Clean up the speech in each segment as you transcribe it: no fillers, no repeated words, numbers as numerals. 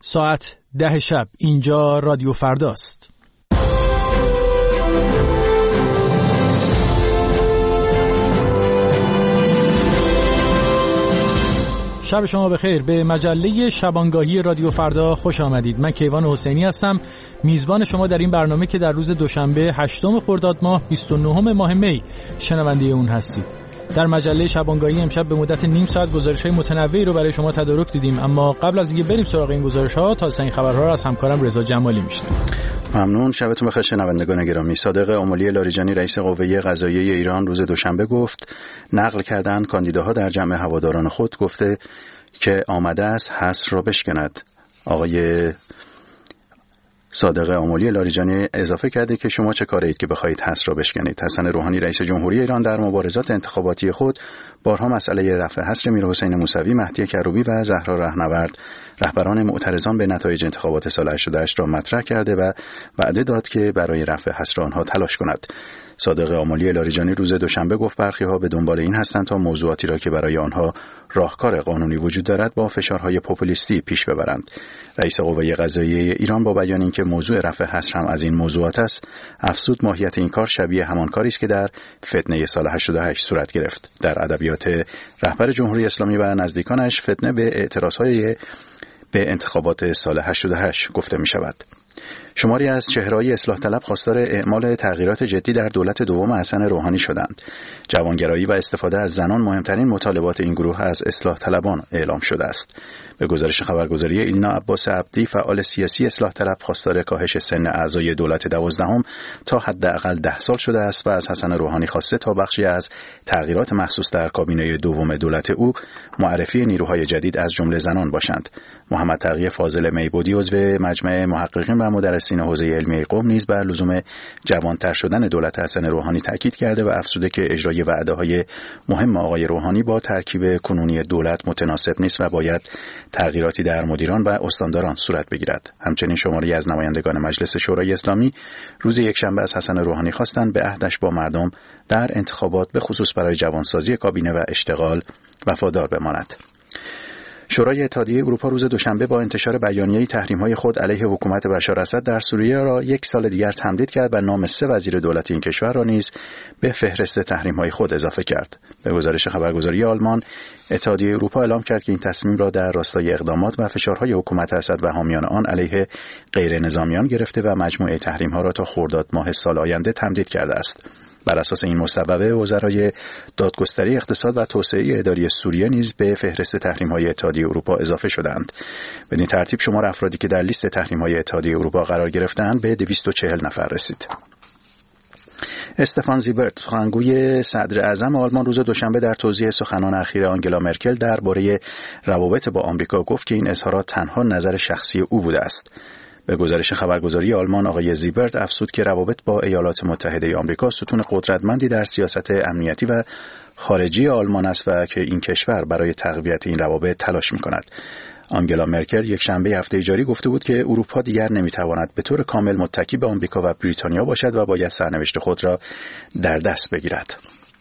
ساعت 10 شب. اینجا رادیو فرداست. شب شما بخیر. به مجله شبانگاهی رادیو فردا خوش آمدید. من کیوان حسینی هستم، میزبان شما در این برنامه که در روز دوشنبه 8 خرداد ماه 29 ماه می شنونده اون هستید. در مجله شبانگاهی امشب به مدت نیم ساعت گزارش‌های متنوعی رو برای شما تدارک دیدیم، اما قبل از اینکه بریم سراغ این گزارش‌ها تازه‌ترین خبرها رو از همکارم رضا جمالی میشنویم. ممنون. شبتون بخیر شنوندگان گرامی. صادق آملی لاریجانی رئیس قوه قضاییه ایران روز دوشنبه گفت نقل کردن کاندیداها در جمع هواداران خود گفته که آمده است حصر را بشکند. آقای صادق آملی لاریجانی اضافه کرده که شما چه کارید که بخواید حصر را بشکنید؟ حسن روحانی رئیس جمهوری ایران در مبارزات انتخاباتی خود بارها مسئله رفع حصر میرحسین موسوی، مهدی کروبی و زهرا رهنورد رهبران معترضان به نتایج انتخابات سال 88 را مطرح کرده و وعده داد که برای رفع حصر آنها تلاش کند. صادق آملی لاریجانی روز دوشنبه گفت برخی‌ها به دنبال این هستند تا موضوعاتی را که برای آنها راهکار قانونی وجود دارد با فشارهای پوپولیستی پیش ببرند. رئیس قوه قضاییه ایران با بیان اینکه موضوع رفع حصر هم از این موضوعات است، افزود ماهیت این کار شبیه همان کاری است که در فتنه سال 88 صورت گرفت. در ادبیات رهبر جمهوری اسلامی و نزدیکانش فتنه به اعتراضهای به انتخابات سال 88 گفته می شود. شماری از چهره‌های اصلاح طلب خواستار اعمال تغییرات جدی در دولت دوم حسن روحانی شدند. جوانگرایی و استفاده از زنان مهمترین مطالبات این گروه از اصلاح طلبان اعلام شده است. به گزارش خبرگزاری ایلنا عباس عبدی، فعال سیاسی اصلاح طلب، خواستار کاهش سن اعضای دولت 12 تا حداقل 10 سال شده است و از حسن روحانی خواسته تا بخشی از تغییرات مخصوص در کابینه دوم دولت او معرفی نیروهای جدید از جمله زنان باشند. محمد تقی فاضل میبودی عضو مجمع محققین و مدرسین حوزه علمی قم نیز بر لزوم جوانتر شدن دولت حسن روحانی تاکید کرده و افزوده که اجرای وعده‌های مهم آقای روحانی با ترکیب کنونی دولت متناسب نیست و باید تغییراتی در مدیران و استانداران صورت بگیرد. همچنین شماری از نمایندگان مجلس شورای اسلامی روز یکشنبه از حسن روحانی خواستند به عهدش با مردم در انتخابات به خصوص برای جوانسازی کابینه و اشتغال وفادار بماند. شورای اتحادیه اروپا روز دوشنبه با انتشار بیانیه‌ای تحریم‌های خود علیه حکومت بشار اسد در سوریه را یک سال دیگر تمدید کرد و نام 3 وزیر دولت این کشور را نیز به فهرست تحریم‌های خود اضافه کرد. به گزارش خبرگزاری آلمان، اتحادیه اروپا اعلام کرد که این تصمیم را در راستای اقدامات و فشارهای حکومت اسد و حامیان آن علیه غیر نظامیان گرفته و مجموعه تحریم‌ها را تا خرداد ماه سال آینده تمدید کرده است. بر اساس این مصوبه، وزرای دادگستری، اقتصاد و توسعه اداری سوریه نیز به فهرست تحریم‌های اتحادیه اروپا اضافه شدند. بدین ترتیب شمار افرادی که در لیست تحریم‌های اتحادیه اروپا قرار گرفتند به 240 نفر رسید. استفان زیبرت، سخنگوی صدر اعظم آلمان، روز دوشنبه در توضیح سخنان اخیر آنگلا مرکل درباره روابط با آمریکا گفت که این اظهارات تنها نظر شخصی او بوده است. به گزارش خبرگزاری آلمان، آقای زیبرت افزود که روابط با ایالات متحده آمریکا ستون قدرتمندی در سیاست امنیتی و خارجی آلمان است و که این کشور برای تقویت این روابط تلاش می‌کند. آنگلا مرکل یک شنبه هفته جاری گفته بود که اروپا دیگر نمی‌تواند به طور کامل متکی به آمریکا و بریتانیا باشد و باید سرنوشت خود را در دست بگیرد.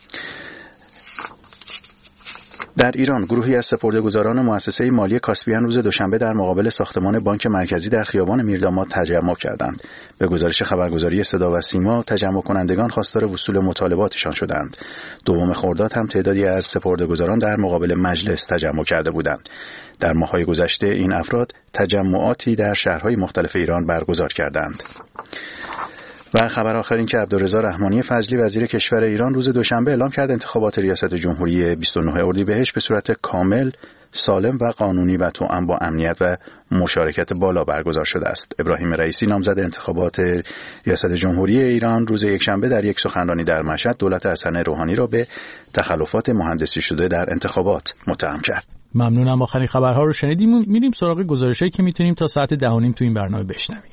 در ایران، گروهی از سپرده‌گذاران مؤسسه مالی کاسپیان روز دوشنبه در مقابل ساختمان بانک مرکزی در خیابان میرداماد تجمع کردند. به گزارش خبرگزاری صدا و سیما، تجمع کنندگان خواستار وصول مطالباتشان شدند. دوم خرداد هم تعدادی از سپرده‌گذاران در مقابل مجلس تجمع کرده بودند. در ماه‌های گذشته این افراد تجمعاتی در شهرهای مختلف ایران برگزار کردند. و خبر آخر این که عبدالرضا رحمانی فضلی وزیر کشور ایران روز دوشنبه اعلام کرد انتخابات ریاست جمهوری 29 اردیبهشت به صورت کامل، سالم و قانونی و توأم با امنیت و مشارکت بالا برگزار شده است. ابراهیم رئیسی، نامزد انتخابات ریاست جمهوری ایران، روز یکشنبه در یک سخنرانی در مشهد دولت حسن روحانی را به تخلفات مهندسی شده در انتخابات متهم کرد. ممنونم. آخرین خبرها رو شنیدیم. میریم سراغ گزارشایی که میتونیم تا ساعت 10:30 تو این برنامه بشنویم.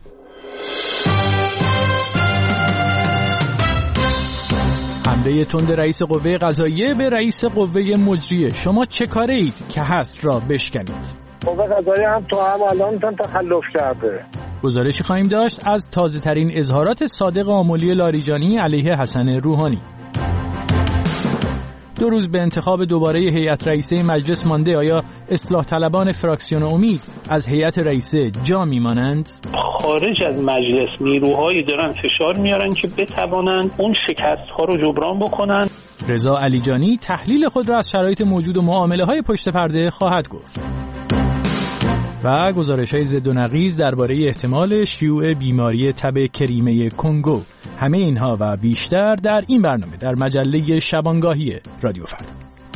حمله تند رئیس قوه قضاییه به رئیس قوه مجریه. شما چه کاره اید که حصر را بشکنید؟ قوه قضاییه هم تو هم الان تخلف کرده. گزارشی خواهیم داشت از تازه ترین اظهارات صادق آملی لاریجانی علیه حسن روحانی. 2 روز به انتخاب دوباره هیئت رئیسه مجلس مانده، آیا اصلاح طلبان فراکسیون امید از هیئت رئیسه جا میمانند؟ خارج از مجلس نیروهایی دارن فشار میارن که بتوانند اون شکست‌ها رو جبران بکنن. رضا علیجانی تحلیل خود را از شرایط موجود و معامله‌های پشت پرده خواهد گفت. و گزارش‌های ضد و نقیض درباره احتمال شیوع بیماری تب کریمه کنگو. همه اینها و بیشتر در این برنامه در مجله شبانگاهی رادیو فردا.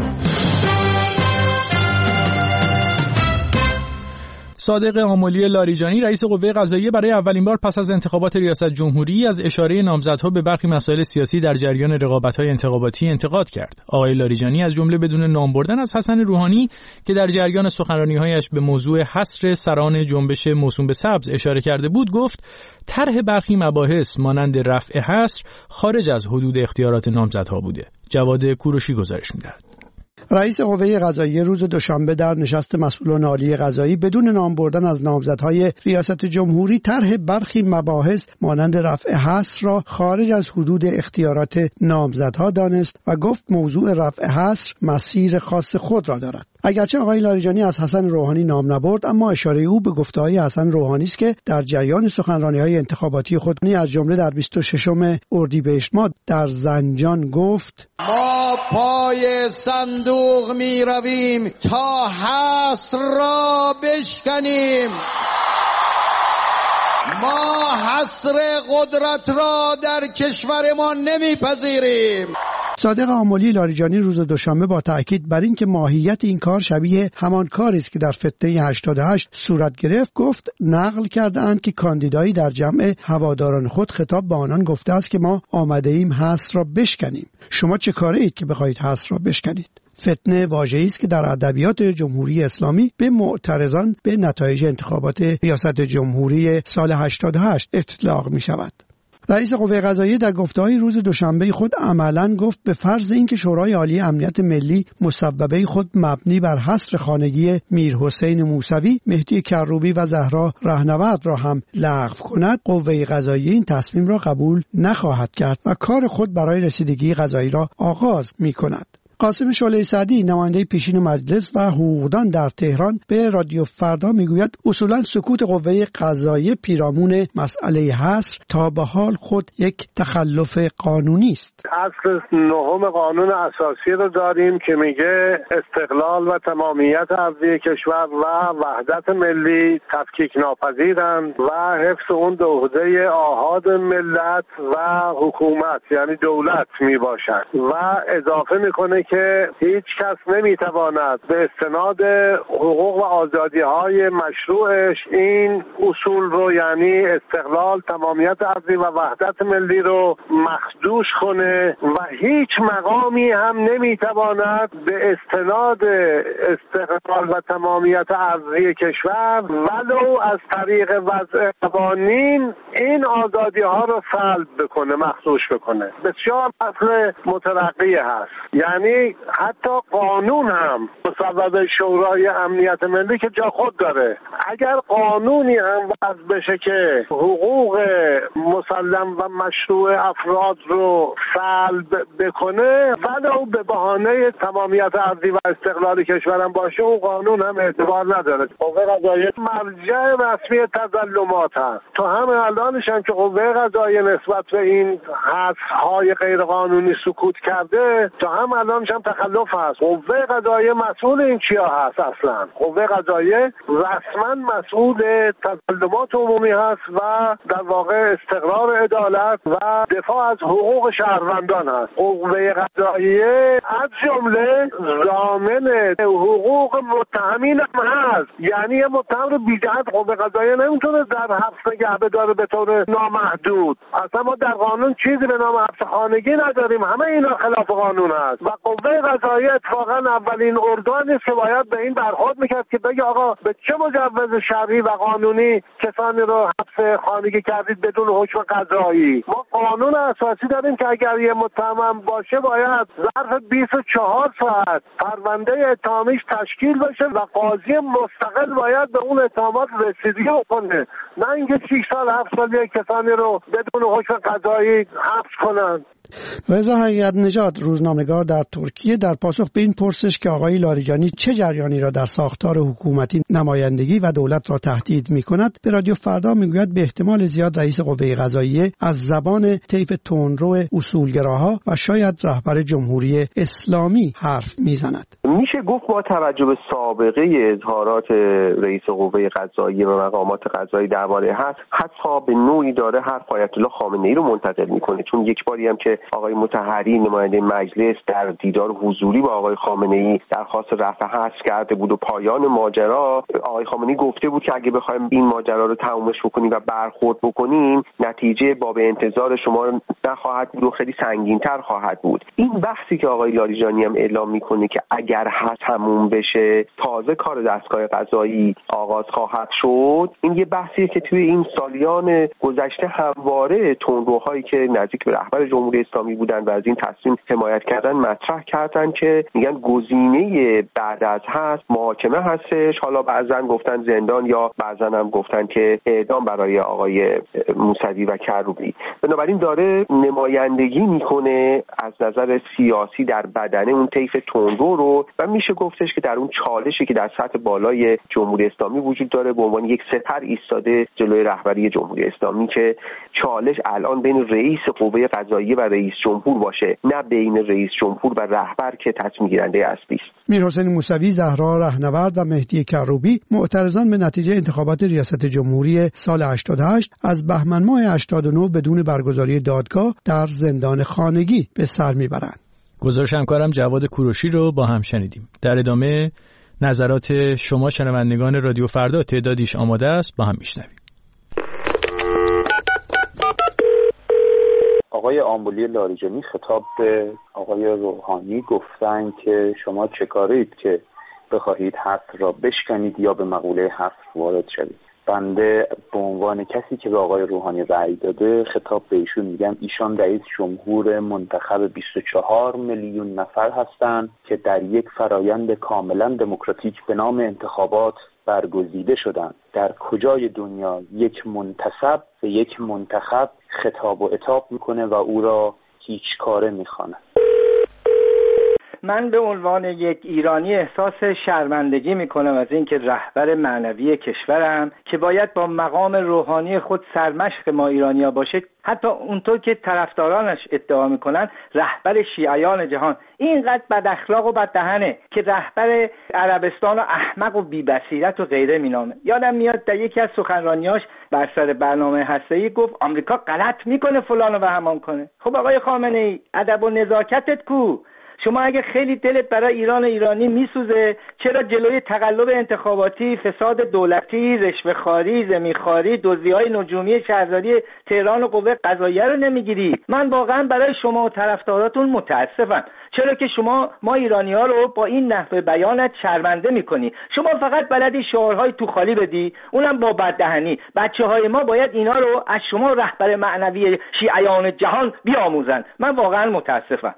صادق آملی لاریجانی رئیس قوه قضاییه برای اولین بار پس از انتخابات ریاست جمهوری از اشاره نامزدها به برخی مسائل سیاسی در جریان رقابت‌های انتخاباتی انتقاد کرد. آقای لاریجانی از جمله بدون نام بردن از حسن روحانی که در جریان سخنرانی‌هایش به موضوع حصر سران جنبش موسوم به سبز اشاره کرده بود، گفت طرح برخی مباحث مانند رفع حصر خارج از حدود اختیارات نامزدها بوده. جواد کوروشی گزارش می‌دهد. رئیس قوه قضاییه روز دوشنبه در نشست مسئولان عالی قضایی بدون نام بردن از نامزدهای ریاست جمهوری طرح برخی مباحث مانند رفع حصر را خارج از حدود اختیارات نامزدها دانست و گفت موضوع رفع حصر مسیر خاص خود را دارد. اگرچه آقای لاریجانی از حسن روحانی نام نبرد، اما اشاره او به گفته‌های حسن روحانی است که در جریان سخنرانی‌های انتخاباتی خود از جمله در 26 اردیبهشت ماه در زنجان گفت: ما پای صندوق می رویم تا حصر را بشکنیم. ما حصر قدرت را در کشورمان نمیپذیریم. صادق آملی لاریجانی روز دوشنبه با تأکید بر این که ماهیت این کار شبیه همان کاری است که در فتنه 88 صورت گرفت، گفت نقل کرده‌اند که کاندیدایی در جمع هواداران خود خطاب به آنان گفته است که ما آمده ایم حصر را بشکنیم. شما چه کاره اید که بخواهید حصر را بشکنید؟ فتنه واژه‌ای است که در ادبیات جمهوری اسلامی به معترضان به نتایج انتخابات ریاست جمهوری سال 88 اطلاق می شود. رئیس قوه قضاییه در گفته‌های روز دوشنبه خود عملاً گفت به فرض اینکه شورای عالی امنیت ملی مصوبه خود مبنی بر حصر خانگی میرحسین موسوی، مهدی کروبی و زهرا رهنورد را هم لغو کند، قوه قضاییه این تصمیم را قبول نخواهد کرد و کار خود برای رسیدگی قضایی را آغاز می‌کند. قاسم شعله سعدی نماینده پیشین مجلس و حقوقدان در تهران به رادیو فردا میگوید اصولا سکوت قوه قضاییه پیرامون مسئله حصر تا به حال خود یک تخلف قانونی است. اصل 9 قانون اساسی رو داریم که میگه استقلال و تمامیت ارضی کشور و وحدت ملی تفکیک ناپذیرند و حفظ اون به عهده آحاد ملت و حکومت یعنی دولت میباشد و اضافه میکنه که هیچ کس نمیتواند به استناد حقوق و آزادی‌های مشروعش این اصول رو یعنی استقلال، تمامیت ارضی و وحدت ملی رو مخدوش کنه و هیچ مقامی هم نمیتواند به استناد استقلال و تمامیت ارضی کشور ولو از طریق وضع قوانین این آزادی‌ها رو سلب بکنه، مخدوش بکنه. بسیار اصل مترقی هست. یعنی حتی قانون هم مصوبه شورای امنیت ملی که جا خود داره، اگر قانونی هم وضع بشه که حقوق مسلم و مشروع افراد رو سلب بکنه ولو به بهانه تمامیت ارضی و استقلال کشورم باشه، اون قانون هم اعتبار نداره. قوه قضاییه مرجع رسمی تظلمات هست. تو همه الانش هم که قوه قضاییه نسبت به این حذف‌های غیر قانونی سکوت کرده، تا هم الانش هم تخلف هست. قوه قضاییه مسئول این چیا هست؟ اصلا قوه قضاییه رسما مسئول تظلمات عمومی هست و در واقع استقرار عدالت و دفاع از حقوق شهروندان هست. قوه قضاییه از جمله ضامن حقوق متهمین هم هست. یعنی یه متهم رو بی‌جهت قوه قضاییه نمیتونه در حبس نگه بداره به طور نامحدود. اصلا ما در قانون چیزی به نام حبس خانگی نداریم. همه اینا خلاف قانون هست و قوه قضاییه اتفاقا اولین ارگانی است که باید به این برخورد میکرد که بگه آقا به چه مجوز شرعی و قانونی کسانی رو حبس خانگی کردید بدون حکم قضایی؟ ما قانون اساسی داریم که اگر یه متهم باشه باید ظرف 24 ساعت پرونده اتهامیش تشکیل بشه و قاضی مستقل باید به اون اتهامات رسیدگی بکنه، نه اینکه 6 سال 7 سال یک کسانی رو بدون حکم قضایی حبس کنن. رضا حقیقت نژاد روزنامه‌نگار در ترکیه در پاسخ به این پرسش که آقای لاریجانی چه جریانی را در ساختار حکومتی نمایندگی و دولت را تهدید می‌کند به رادیو فردا میگوید به احتمال زیاد رئیس قوه قضاییه از زبان طیف تندرو اصولگراها و شاید رهبر جمهوری اسلامی حرف میزند. میشه گفت با توجه به سابقه اظهارات رئیس قوه قضاییه و مقامات قضایی درباره حتی به نوعی داره حرف آیت الله خامنه‌ای رو منتقل میکنه، چون یک باری هم که آقای مطهری نماینده مجلس در دیدار حضوری با آقای خامنه‌ای درخواست رفع حظر کرده بود و پایان ماجرا آقای خامنه‌ای گفته بود که اگه بخوایم این ماجرا رو تمومش بکنیم و برخورد بکنیم نتیجه باب انتظار شما نخواهد بود و خیلی سنگین‌تر خواهد بود. این بحثی که آقای لاریجانی هم اعلام میکنه که اگر تموم بشه تازه کار دستگاه قضایی آغاز خواهد شد، این یه بحثیه که توی این سالیان گذشته همواره تندروهایی که نزدیک به رهبر جمهوری اسلامی بودن و از این تصمیم حمایت کردن مطرح کردن که میگن گزینه بعد از هست محاکمه هستش، حالا بعضن گفتن زندان یا بعضن هم گفتن که اعدام برای آقای موسوی و کروبی. بنابراین داره نمایندگی میکنه از نظر سیاسی در بدنه اون طیف تندرو رو و میشه گفتش که در اون چالشی که در سطح بالای جمهوری اسلامی وجود داره به عنوان یک سپر ایستاده جلوی رهبری جمهوری اسلامی که چالش الان بین رئیس قوه قضاییه و رئیس جمهور باشه، نه بین رئیس جمهور و رهبر که تصمیم گیرنده اصلی است. میرحسین موسوی، زهرا رهنورد و مهدی کروبی معترضان به نتیجه انتخابات ریاست جمهوری سال 88 از بهمن ماه 89 بدون برگزاری دادگاه در زندان خانگی به سر میبرند. گزارش همکارم جواد کوروشی رو با هم شنیدیم. در ادامه نظرات شما شنوندگان رادیو فردا تعدادیش آماده است، با هم میشنویم. آقای آمبولی لاریجانی خطاب به آقای روحانی گفتن که شما چه کارید که بخواهید حصر را بشکنید یا به مقوله حصر وارد شوید. بنده به عنوان کسی که به آقای روحانی رأی داده خطاب به ایشون میگم ایشان رئیس جمهور منتخب 24 میلیون نفر هستند که در یک فرایند کاملا دموکراتیک به نام انتخابات برگزیده شدند. در کجای دنیا یک منتسب به یک منتخب خطاب و عتاب میکنه و او را هیچ کاره میخوانه؟ من به عنوان یک ایرانی احساس شرمندگی میکنم از اینکه رهبر معنوی کشورم که باید با مقام روحانی خود سرمشق ما ایرانیا باشه، حتی اونطور که طرفدارانش ادعا میکنن رهبر شیعیان جهان، اینقدر بد اخلاق و بد دهنه که رهبر عربستان و احمق و بی بصیرت و غیره مینامه. یادم میاد در یکی از سخنرانیاش بر سر برنامه هسته‌ای گفت آمریکا غلط میکنه فلان و همان کنه. خب آقای خامنه‌ای، ادب و نزاکتت کو؟ شما اگه خیلی دلت برای ایران و ایرانی میسوزه چرا جلوی تقلب انتخاباتی، فساد دولتی، رشوه‌خواری، زمین‌خواری، دزدی‌های نجومی شهرداری تهران و قوه قضاییه رو نمیگیری؟ من واقعا برای شما و طرفداراتون متاسفم، چرا که شما ما ایرانی‌ها رو با این نحوه بیانت شرمنده می‌کنی. شما فقط بلدی شعارهای تو خالی بدی، اونم با بددهنی. بچه‌های ما باید اینا رو از شما رهبر معنوی شیعیان جهان بیاموزن. من واقعا متاسفم.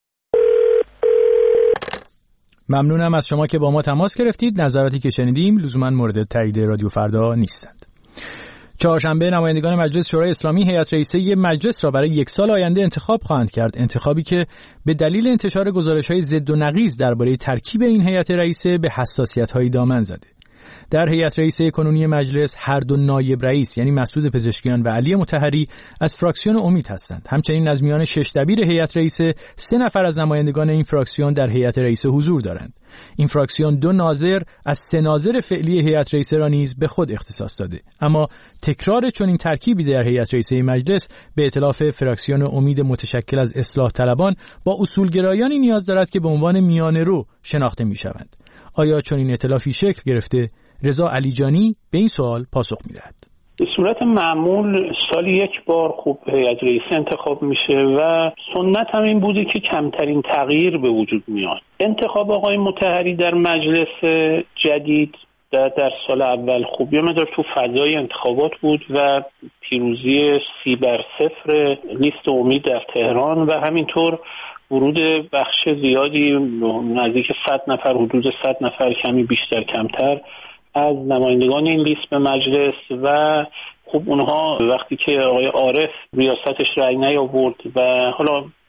ممنونم از شما که با ما تماس گرفتید. نظراتی که شنیدیم لزوما مورد تایید رادیو فردا نیستند. چهارشنبه نمایندگان مجلس شورای اسلامی هیئت رئیسه مجلس را برای 1 سال آینده انتخاب خواهند کرد. انتخابی که به دلیل انتشار گزارش‌های ضد و نقیض درباره ترکیب این هیئت رئیسه به حساسیت‌های دامن زده. در هیئت رئیسه کنونی مجلس هر دو نایب رئیس یعنی مسعود پزشکیان و علی مطهری از فراکسیون امید هستند. همچنین از میان 6 دبیر هیئت رئیسه 3 نفر از نمایندگان این فراکسیون در هیئت رئیسه حضور دارند. این فراکسیون 2 ناظر از 3 ناظر فعلی هیئت رئیسه را نیز به خود اختصاص داده. اما تکرار چنین ترکیبی در هیئت رئیسه مجلس به ائتلاف فراکسیون امید متشکل از اصلاح طلبان با اصولگرایانی نیاز دارد که به عنوان میانه‌رو شناخته می‌شوند. آیا چنین ائتلافی شکل گرفته؟ رضا علیجانی به این سوال پاسخ می‌دهد. به صورت معمول سالی 1 بار خوب هیئت رئیسه انتخاب میشه و سنت هم این بوده که کمترین تغییر به وجود میاد. انتخاب آقای مطهری در مجلس جدید در سال اول خوب یه مقدار تو فضای انتخابات بود و پیروزی 30-0 لیست امید در تهران و همینطور ورود بخش زیادی نزدیک 100 نفر، حدود 100 نفر، کمی بیشتر کمتر از نمایندگان این لیست به مجلس و خب اونها وقتی که آقای عارف ریاستش رأی نیاورد و حالا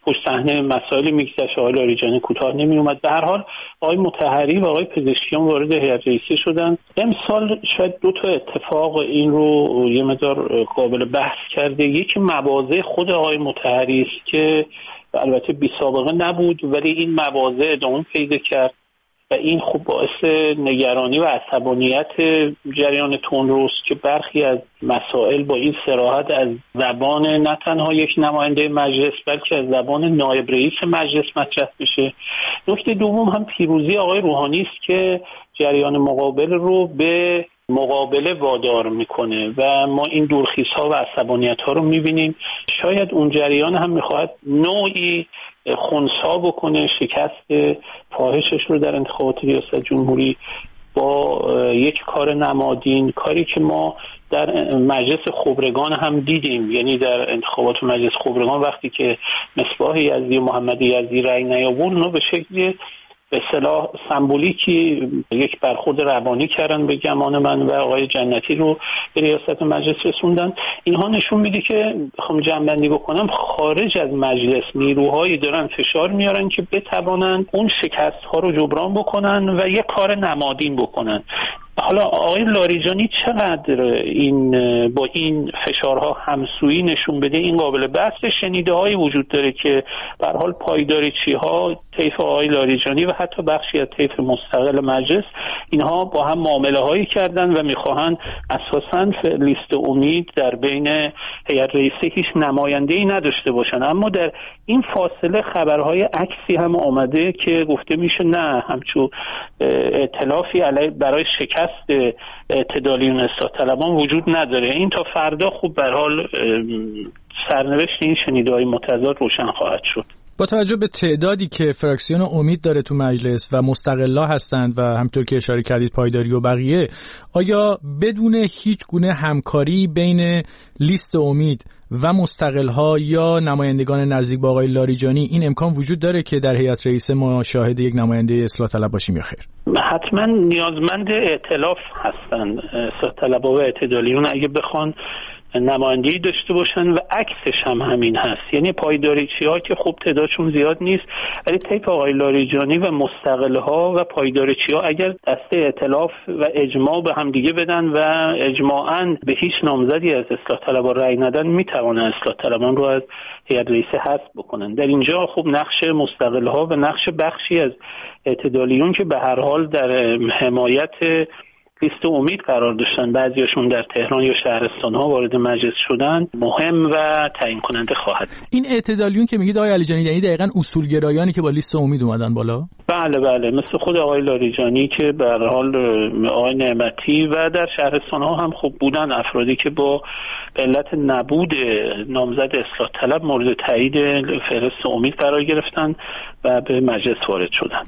پشت صحنه مسائل میگذشت، آقای لاریجانی کوتاه نمی اومد. به هر حال آقای مطهری و آقای پزشکیان وارد هیئت رئیسه شدن. امسال شاید 2 تا اتفاق این رو یه مقدار قابل بحث کرده. یکی مواضع خود آقای مطهری است که البته بی سابقه نبود، ولی این مواضع ادامه پیدا کرد و این خوب باعث نگرانی و عصبانیت جریان تندروست که برخی از مسائل با این صراحت از زبان نه تنها یک نماینده مجلس بلکه از زبان نایب رئیس مجلس مطرح بشه. نکته دوم هم پیروزی آقای روحانی است که جریان مقابل رو به مقابله وادار میکنه و ما این دورخیزها و عصبانیت‌ها رو میبینیم. شاید اون جریان هم میخواهد نوعی خنثی بکنه، شکست فاحشش رو در انتخابات ریاست جمهوری با یک کار نمادین، کاری که ما در مجلس خبرگان هم دیدیم. یعنی در انتخابات مجلس خبرگان وقتی که مصباح یزدی و محمد یزدی رأی نیاورد، اونا به شکل به اصطلاح سمبولیکی یک برخورد روانی کردن به گمان من و آقای جنتی رو به ریاست مجلس رسوندن. اینها نشون میده که بخوام جمع‌بندی بکنم خارج از مجلس نیروهایی دارن فشار میارن که بتوانن اون شکست ها رو جبران بکنن و یک کار نمادین بکنن. حالا آقای لاریجانی چقدر این با این فشارها همسویی نشون بده این قابل بحث. شنیده‌هایی وجود داره که به هر حال پایداریچی‌ها طیف آقای لاریجانی و حتی بخشی از طیف مستقل مجلس اینها با هم معامله‌هایی کردن و می‌خواهند اساساً لیست امید در بین هیئت رئیسه هیچ نماینده‌ای نداشته باشن. اما در این فاصله خبرهای عکسی هم آمده که گفته میشه نه همچون ائتلافی علیه برای شکست اعتدالیون اصلاح طلبان وجود نداره. این تا فردا خوب به هر حال سرنوشت این شنیده‌های متضاد روشن خواهد شد. با توجه به تعدادی که فراکسیون امید داره تو مجلس و مستقلا هستند و همطور که اشاره کردید پایداری و بقیه، آیا بدون هیچ گونه همکاری بین لیست امید و مستقل‌ها یا نمایندگان نزدیک با آقای لاریجانی این امکان وجود داره که در هیئت رئیسه ما شاهد یک نماینده اصلاح طلب باشیم یا خیر؟ حتما نیازمند ائتلاف هستن اصلاح طلب‌ها و اعتدالیون اگه بخوان نمایندگی داشته باشن و عکسش هم همین هست. یعنی پایداریچی‌ها که خوب تعدادشون زیاد نیست، ولی طیف آقای لاریجانی و مستقل‌ها و پایداریچی‌ها اگر دسته ائتلاف و اجماع به هم دیگه بدن و اجماعاً به هیچ نامزدی از اصلاح طلبان رأی ندن، میتوانن اصلاح طلبان رو از هیئت رئیسه حذف بکنن. در اینجا خوب نقش مستقل‌ها و نقش بخشی از اعتدالیون که به هر حال در حمایت لیست امید قرار داشتن، بعضیاشون در تهران یا شهرستان‌ها وارد مجلس شدن، مهم و تعیین کننده خواهد. این اعتدالیون که میگید آقای علیجانی یعنی دقیقاً اصولگرایانی که با لیست امید اومدن بالا؟ بله مثل خود آقای لاریجانی که به هر حال آقای نعمتی و در شهرستان‌ها هم خوب بودن افرادی که با علت نبود نامزد اصلاح طلب مورد تایید فهرست امید قرار گرفتن و به مجلس وارد شدن.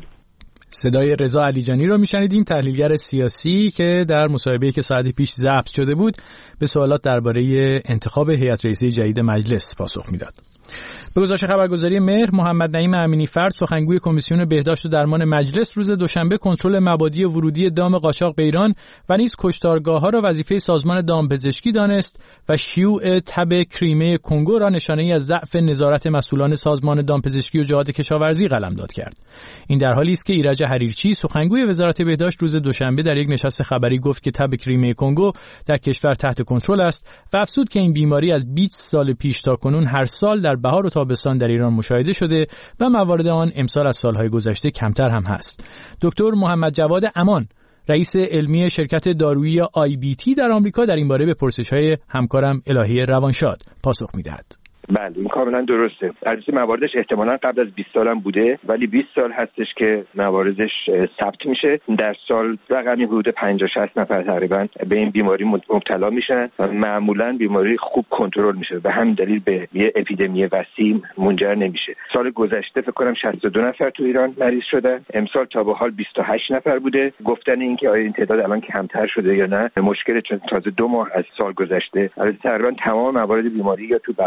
صدای رضا علیجانی رو میشنیدیم، تحلیلگر سیاسی که در مصاحبه‌ای که ساعتی پیش ضبط شده بود به سوالات درباره انتخاب هیئت رئیسه جدید مجلس پاسخ میداد. به گزارش خبرگزاری مهر، محمد نعیم امینی فرد سخنگوی کمیسیون بهداشت و درمان مجلس روز دوشنبه کنترل مبادی ورودی دام قاچاق به ایران و نیز کشتارگاه‌ها را وظیفه سازمان دامپزشکی دانست و شیوع تب کریمه کنگو را نشانه‌ای از ضعف نظارت مسئولان سازمان دامپزشکی و جهاد کشاورزی قلمداد کرد. این در حالی است که ایرج حریرچی سخنگوی وزارت بهداشت روز دوشنبه در یک نشست خبری گفت که تب کریمه کنگو در کشور تحت کنترل است و افزود که این بیماری از 20 سال پیش تا کنون هر سال در بهار و تابستان در ایران مشاهده شده و موارد آن امسال از سالهای گذشته کمتر هم هست. دکتر محمد جواد امان، رئیس علمی شرکت دارویی IBT در آمریکا، در این باره به پرسش‌های همکارم الهی روانشاد پاسخ می‌دهد. بله این کاملا درسته. البته مواردش احتمالاً قبل از 20 سال هم بوده، ولی 20 سال هستش که مواردش ثبت میشه. در سال رقمی حدود 50-60 نفر تقریبا به این بیماری مبتلا میشن و معمولاً بیماری خوب کنترل میشه. به همین دلیل به یه اپیدمی وسیع منجر نمیشه. سال گذشته فکر کنم 62 نفر تو ایران مریض شدن. امسال تا به حال 28 نفر بوده. گفتن این که آیا این تعداد الان کمتر شده یا نه مشکل، چون تازه 2 ماه از سال گذشته. البته تقریبا تمام موارد بیماری یا تو بهار یا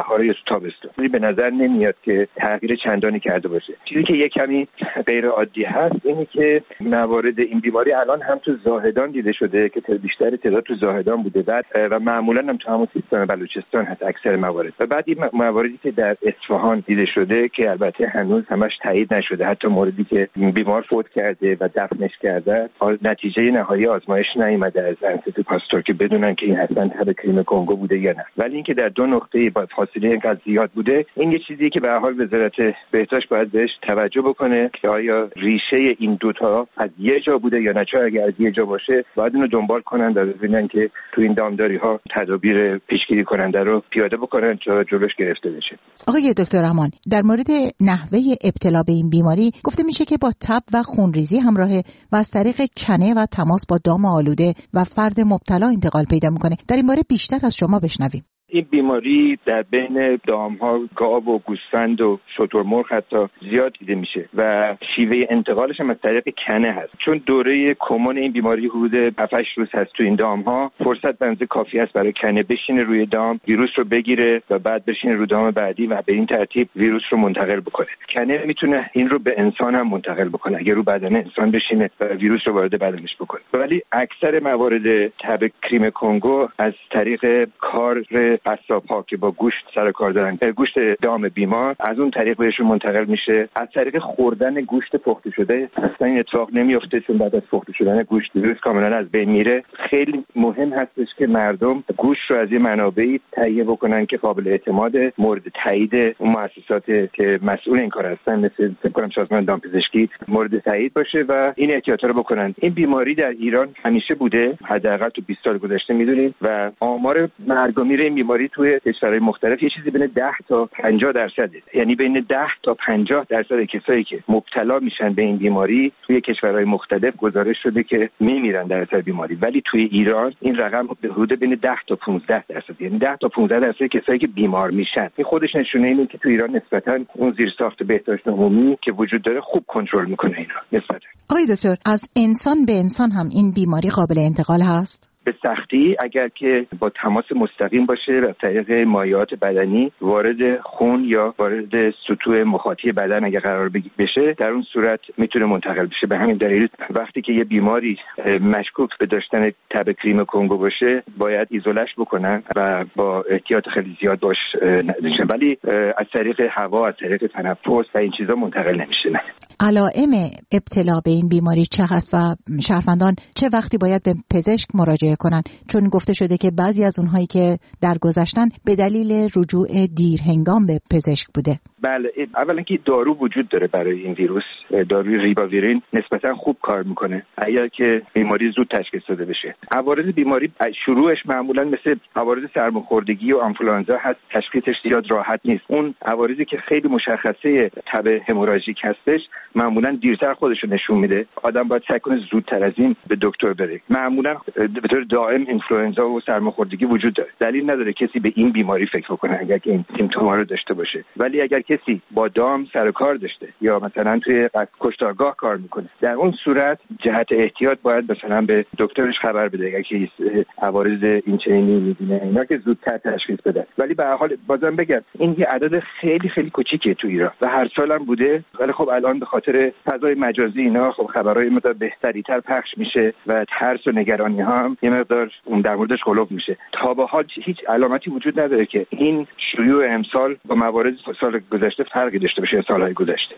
تابستون. به نظر نمیاد که تغییر چندانی کرده باشه. چیزی که یک کمی غیر عادی هست اینه که موارد این بیماری الان هم تو زاهدان دیده شده که بیشتر تعداد تو زاهدان بوده و معمولا هم تو همون سیستان بلوچستان هست اکثر موارد. و بعد این مواردی که در اصفهان دیده شده که البته هنوز همش تایید نشده، حتی موردی که بیمار فوت کرده و دفنش کرده نتیجه نهایی آزمایش نیامده از انستیتو پاستور که بدونن که این حتما تب کریم کنگو بوده یا نه. ولی اینکه در دو نقطه با فاصله اینقدر زیاد بوده، این یه چیزیه که به هر حال وزارت بهداشت باید بهش توجه بکنه که آیا ریشه این دوتا از یه جا بوده یا نه. چون اگر از یه جا باشه باید اینو دنبال کنن و ببینن که تو این دامداری‌ها تدابیر پیشگیری کننده رو پیاده بکنن تا جلوش گرفته بشه. آقای دکتر رحمان، در مورد نحوه ابتلا به این بیماری گفته میشه که با تب و خونریزی همراهه و از طریق کنه و تماس با دام آلوده و فرد مبتلا انتقال پیدا میکنه. در این باره بیشتر از شما بشنویم. این بیماری در بین دام‌ها، گاو و گوسفند و شترمرغ حتی زیاد دیده میشه و شیوه انتقالش هم از طریق کنه هست. چون دوره کمون این بیماری حدود 7-8 روز هست تو این دام‌ها، فرصت به اندازه کافی است برای کنه بشینه روی دام، ویروس رو بگیره و بعد بشینه روی دام بعدی و به این ترتیب ویروس رو منتقل بکنه. کنه میتونه این رو به انسان هم منتقل بکنه اگر رو بدن انسان بشینه و ویروس رو وارد بدنش بکنه. ولی اکثر موارد تب کریم کنگو از طریق کار قصاب‌ها که با گوشت سر کار دارن، گوشت دام بیمار از اون طریق بهشون منتقل میشه. از طریق خوردن گوشت پخته شده اصلا این اتفاق نمیفته، چون بعد از پخته شدن گوشت ویروس کاملا از بین میره. خیلی مهم هستش که مردم گوشت رو از یه منابعی تهیه بکنن که قابل اعتماد، مورد تایید اون مؤسسات که مسئول این کار هستن، مثل فکر کنم سازمان دامپزشکی مورد تایید باشه و این احتیاطا رو بکنن. این بیماری در ایران همیشه بوده، حداقل تو 20 سال گذشته میدونید و آمار مرگ و میر این بیماری توی کشورهای مختلف یه چیزی بین 10 تا 50%، یعنی بین 10 تا 50% کسایی که مبتلا میشن به این بیماری توی کشورهای مختلف گزارش شده که میمیرن در اثر بیماری. ولی توی ایران این رقم به حدود بین 10 تا 15%، یعنی 10 تا 15% کسایی که بیمار میشن. این خودش نشونه اینه که توی ایران نسبتاً اون زیرساخت بهداشت عمومی که وجود داره خوب کنترل میکنه اینا نسبتاً. آقای دکتر، از انسان به انسان هم این بیماری قابل انتقال هست؟ به سختی اگر که با تماس مستقیم باشه و طریق مایعات بدنی وارد خون یا وارد سطوح مخاطی بدن اگر قرار بشه، در اون صورت میتونه منتقل بشه. به همین دلیل وقتی که یه بیماری مشکوک به داشتن تب کریم کنگو باشه باید ایزولش بکنن و با احتیاط خیلی زیاد باش نشه. ولی از طریق هوا، از طریق تنفس و این چیزا منتقل نمیشه. نه. علائم ابتلا به این بیماری چه هست و شهروندان چه وقتی باید به پزشک مراجعه کنن؟ چون گفته شده که بعضی از اونهایی که درگذشتن به دلیل رجوع دیر هنگام به پزشک بوده. بله، اولا که دارو وجود داره برای این ویروس، داروی ریباویرین نسبتا خوب کار میکنه اگر که بیماری زود تشخیص داده بشه. عوارض بیماری شروعش معمولا مثل عوارض سرماخوردگی و آنفولانزا هست، تشخیصش زیاد راحت نیست. اون عوارضی که خیلی مشخصه تب هموراژیک هستش معمولا دیرتر خودشو نشون میده. آدم باید سعی کنه زودتر از این به دکتر بره. معمولا به طور دائم اینفلوئنزا و سرماخوردگی وجود داره. دلیل نداره کسی به این بیماری فکر کنه اگر که این سیمتوم‌ها رو داشته باشه. ولی اگر کسی با دام سر کار داشته یا مثلا توی کشتارگاه کار میکنه، در اون صورت جهت احتیاط باید مثلا به دکترش خبر بده اگر که عوارض این چنینی میبینه، اینا که زودتر تشخیص بده. ولی به هر حال بازم بگم این یه عدد خیلی خیلی کوچیکه تو ایران و هر سال هم بوده. ولی خب الان به خاطر فضای مجازی اینا خب خبرهای مقدار بهتری‌تر پخش میشه و ترس و نگرانی ها هم یه مقدار در موردش غلوب میشه. تا به حال هیچ علامتی وجود نداره که این شیوع امسال با موارد سال گذشته فرقی داشته باشه سالهای گذشته.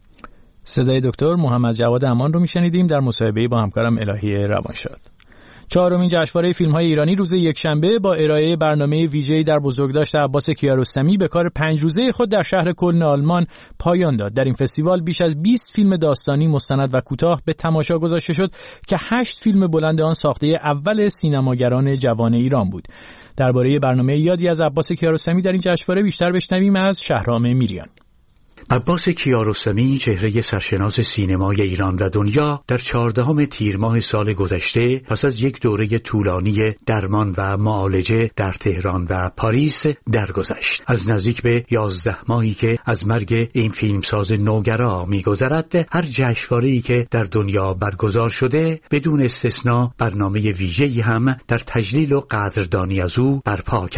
صدای دکتر محمد جواد امان رو میشنیدیم در مصاحبه‌ای با همکارم الهی روانشاد. چهارمین جشنواره فیلم‌های ایرانی روز یکشنبه با ارائه برنامه ویژه‌ای در بزرگداشت عباس کیارستمی به کار 5 روزه خود در شهر کلن آلمان پایان داد. در این فستیوال بیش از 20 فیلم داستانی، مستند و کوتاه به تماشا گذاشته شد که 8 فیلم بلند آن ساخته اول سینماگران جوان ایران بود. درباره برنامه یادی از عباس کیارستمی در این جشنواره بیشتر بشنویم از شهرام میریان. عباس کیارستمی چهره سرشناس سینمای ایران و دنیا در 14 تیر ماه سال گذشته پس از یک دوره طولانی درمان و معالجه در تهران و پاریس درگذشت. از نزدیک به 11 ماهی که از مرگ این فیلمساز نوگرا می‌گذرد، هر جشنواره‌ای که در دنیا برگزار شده بدون استثنا برنامه ویژه‌ای هم در تجلیل و قدردانی از او برپا کرده.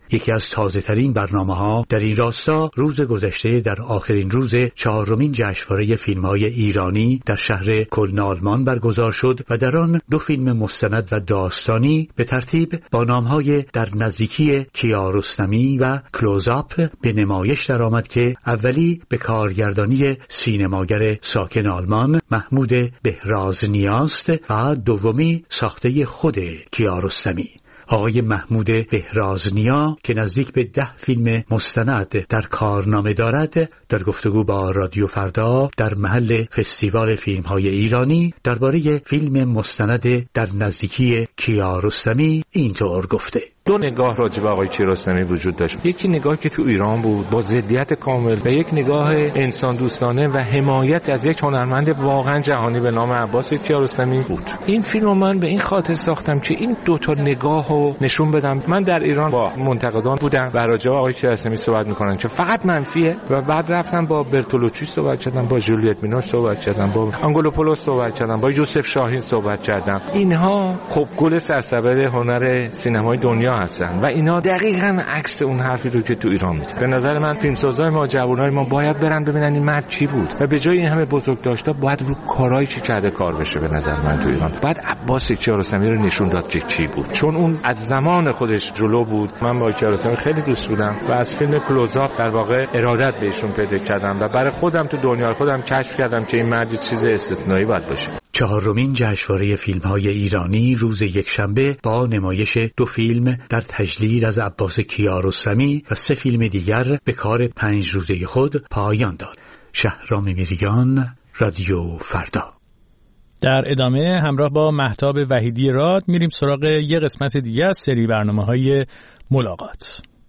یکی از تازه‌ترین برنامه‌ها در این راستا روز گذشته در آخرین روز 4مین جشنواره فیلم‌های ایرانی در شهر کلن آلمان برگزار شد و در آن 2 فیلم مستند و داستانی به ترتیب با نام‌های در نزدیکی کیارستمی و کلوزآپ به نمایش درآمد که اولی به کارگردانی سینماگر ساکن آلمان محمود بهرازنیاست و دومی ساخته خود کیارستمی. آقای محمود بهرازنیا که نزدیک به 10 فیلم مستند در کارنامه دارد در گفتگو با رادیو فردا در محل فستیوال فیلم‌های ایرانی درباره فیلم مستند در نزدیکی کیارستمی اینطور گفته: 2 نگاه راجع به آقای کیارستمی وجود داشت. یکی نگاه که تو ایران بود با ضدیت کامل و یک نگاه انسان دوستانه و حمایت از یک هنرمند واقعا جهانی به نام عباس کیارستمی بود. این فیلمو من به این خاطر ساختم که این 2 تا نگاهو نشون بدم. من در ایران با منتقدان بودم و راجع به آقای کیارستمی صحبت می‌کنن که فقط منفیه و بعد رفتم با برتولوچی صحبت کردم، با جولیت مینوش صحبت کردم، با آنگلوپولوس صحبت کردم، با یوسف شاهین صحبت کردم. اینها خب گل سرسبد هنر سینمای دنیا هستن و اینا دقیقاً عکس اون حرفی رو که تو ایران میزنن. به نظر من فیلمسازای ما، جوانای ما باید برن ببینن این مرد چی بود و به جای این همه بزرگ داشته باید رو کارهایی که کرده کار بشه. به نظر من تو ایران بعد عباس کیارستمی رو نشون داد که چی بود، چون اون از زمان خودش جلو بود. من با کیارستمی خیلی دوست بودم و از فیلم کلوزآپ در واقع ارادت بهشون پیدا کردم و برای خودم تو دنیای خودم کشف کردم که این مرد چیز استثنایی باید باشه. 4مین جشنواره فیلم‌های ایرانی روز یکشنبه با نمایش 2 فیلم در تجلیل از عباس کیارستمی و 3 فیلم دیگر به کار 5 روزه خود پایان داد. شهرام میریان، رادیو فردا. در ادامه همراه با مهتاب وحیدی راد میریم سراغ یه قسمت دیگه از سری برنامه‌های ملاقات.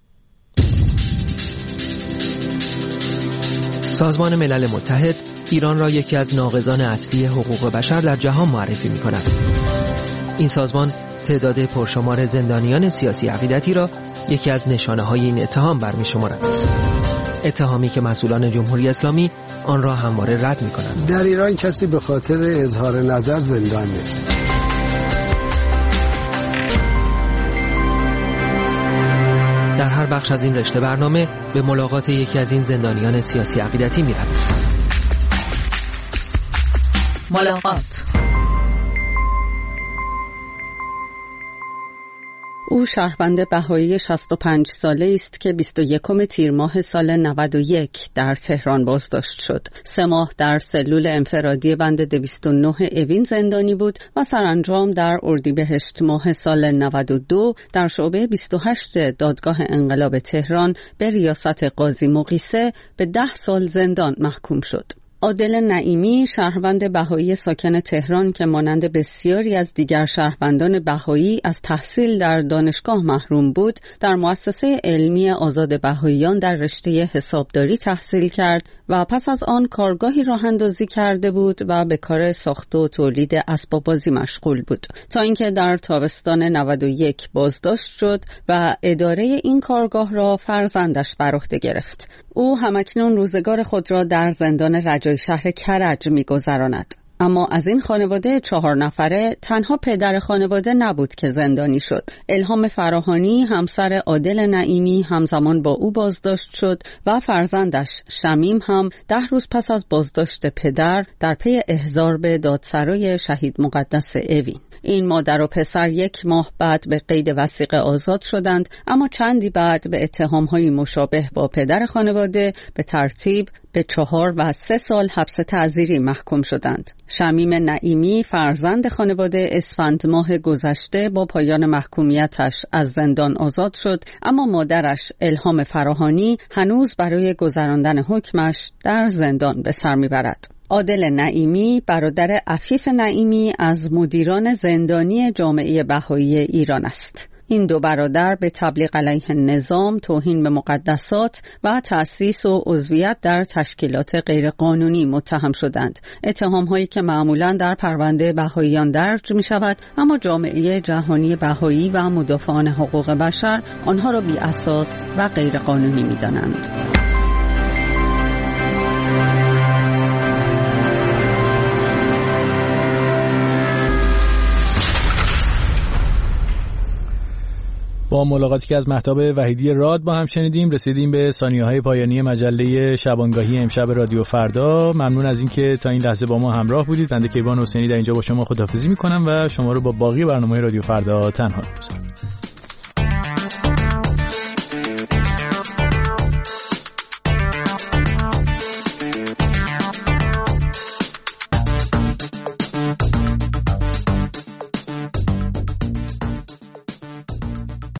سازمان ملل متحد ایران را یکی از ناقضان اصلی حقوق بشر در جهان معرفی می‌کند. این سازمان تعداد پرشمار زندانیان سیاسی عقیدتی را یکی از نشانه‌های این اتهام برمی‌شمارد. اتهامی که مسئولان جمهوری اسلامی آن را همواره رد می‌کنند. در ایران کسی به خاطر اظهار نظر زندان نیست. در هر بخش از این رشته برنامه به ملاقات یکی از این زندانیان سیاسی عقیدتی می‌رویم. ملاقات. او شهروند بهایی 65 ساله است که 21 تیر ماه سال 91 در تهران بازداشت شد. 3 ماه در سلول انفرادی بند 209 اوین زندانی بود و سرانجام در اردیبهشت ماه سال 92 در شعبه 28 دادگاه انقلاب تهران به ریاست قاضی مقیسه به 10 سال زندان محکوم شد. عادل نعیمی شهروند بهایی ساکن تهران که مانند بسیاری از دیگر شهروندان بهایی از تحصیل در دانشگاه محروم بود، در مؤسسه علمی آزاد بهاییان در رشته حسابداری تحصیل کرد و پس از آن کارگاهی راه اندازی کرده بود و به کار ساخت و تولید اسباب بازی مشغول بود تا اینکه در تابستان 91 بازداشت شد و اداره این کارگاه را فرزندش بر عهده گرفت. او همکنون روزگار خود را در زندان رجای شهر کرج می‌گذراند. اما از این خانواده 4 نفره تنها پدر خانواده نبود که زندانی شد. الهام فراهانی همسر عادل نعیمی همزمان با او بازداشت شد و فرزندش شمیم هم 10 روز پس از بازداشت پدر در پی احضار به دادسرای شهید مقدس اوین. این مادر و پسر 1 ماه بعد به قید وثیقه آزاد شدند، اما چندی بعد به اتهام‌های مشابه با پدر خانواده به ترتیب به 4 و 3 سال حبس تعزیری محکوم شدند. شمیم نعیمی فرزند خانواده اسفند ماه گذشته با پایان محکومیتش از زندان آزاد شد، اما مادرش الهام فراهانی هنوز برای گذراندن حکمش در زندان به سر میبرد. عادل نعیمی برادر عفیف نعیمی از مدیران زندانی جامعه بهایی ایران است. این 2 برادر به تبلیغ علیه نظام، توهین به مقدسات و تأسیس و عضویت در تشکیلات غیرقانونی متهم شدند. اتهام‌هایی که معمولاً در پرونده بهاییان درج می‌شود، اما جامعه جهانی بهایی و مدافعان حقوق بشر آنها را بی اساس و غیرقانونی می‌دانند. با ملاقاتی که از مهتاب وحیدی راد با هم شنیدیم رسیدیم به ثانیه‌های پایانی مجله شبانگاهی امشب رادیو فردا. ممنون از اینکه تا این لحظه با ما همراه بودید. بنده کیوان حسینی در اینجا با شما خداحافظی می‌کنم و شما رو با باقی برنامه‌های رادیو فردا تنها می‌گذارم.